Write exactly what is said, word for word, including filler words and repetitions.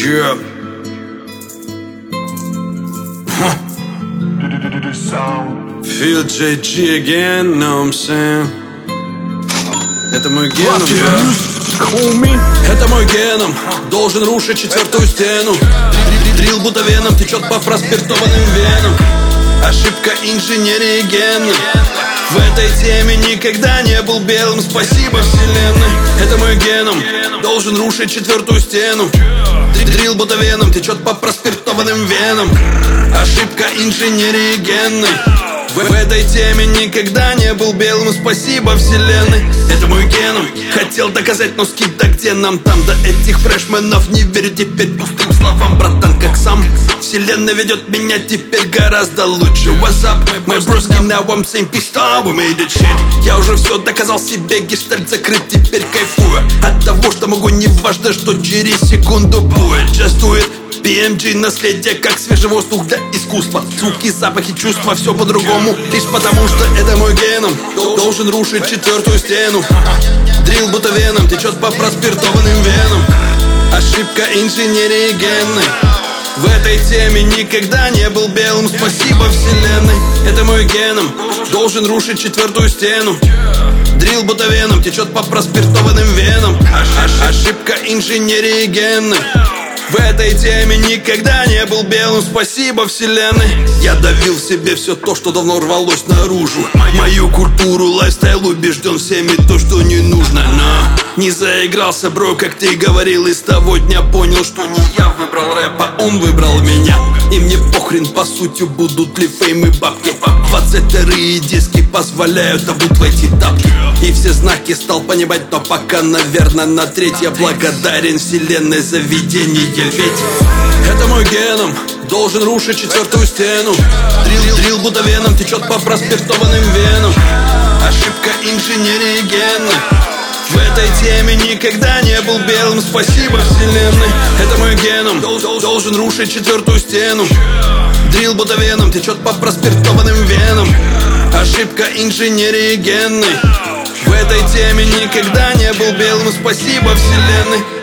Yeah. Feel джей джи again, know what I'm saying? Это мой геном, да? Это мой геном. Должен рушить четвертую стену. Дрил будто веном течет по проспиртованным венам. Ошибка инженерии генной. В этой теме никогда не был белым. Спасибо вселенной. Это мой геном. Должен рушить четвертую стену. Дрил будто веном течет по проспиртованным венам. Ошибка инженерии генной. В, в этой теме никогда не был белым. Спасибо вселенной. Это мой геном. Хотел доказать, но скид, да где нам там? До этих фрешменов не верю теперь пустым словам, братан, как сам. Вселенная ведет меня теперь гораздо лучше. What's up, my broski, now I'm saying peace out, we made it shit. Я уже все доказал себе, гештальт закрыт, теперь кайфую от того, что могу, не важно, что через секунду будет. Just do it. би эм джи наследие, как свежий воздух для искусства. Звуки, запахи, чувства, все по-другому. Лишь потому, что это мой геном. Должен рушить четвертую стену. Дрил будто веном течет по проспиртованным венам. Ошибка инженерии генной. В этой теме никогда не был белым. Спасибо вселенной. Это мой геном. Должен рушить четвертую стену. Дрил будто веном течет по проспиртованным венам. Ошибка инженерии генной. В этой теме никогда не был белым. Спасибо вселенной. Я давил в себе все то, что давно рвалось наружу. Мою культуру, лайфстайл, убежден всеми то, что не нужно. Но не заигрался, бро, как ты говорил. И с того дня понял, что не я выбрал рэп, а он выбрал меня. И мне похрен, по сути, будут ли фейм и бабки. Двадцать вторые диски позволяют обуть в эти тапки. И все знаки стал понимать, но пока, наверное, на треть. Я благодарен вселенной за видение. Ведь это мой геном. Должен рушить четвертую стену. Дрил, дрил будто веном течет по проспиртованным венам. Ошибка инженерии генной. В этой теме никогда не был белым. Спасибо вселенной. Это мой геном. Должен рушить четвертую стену. Дрил будто веном течет по проспиртованным венам. Ошибка инженерии генной. В этой теме никогда не был белым. Спасибо вселенной.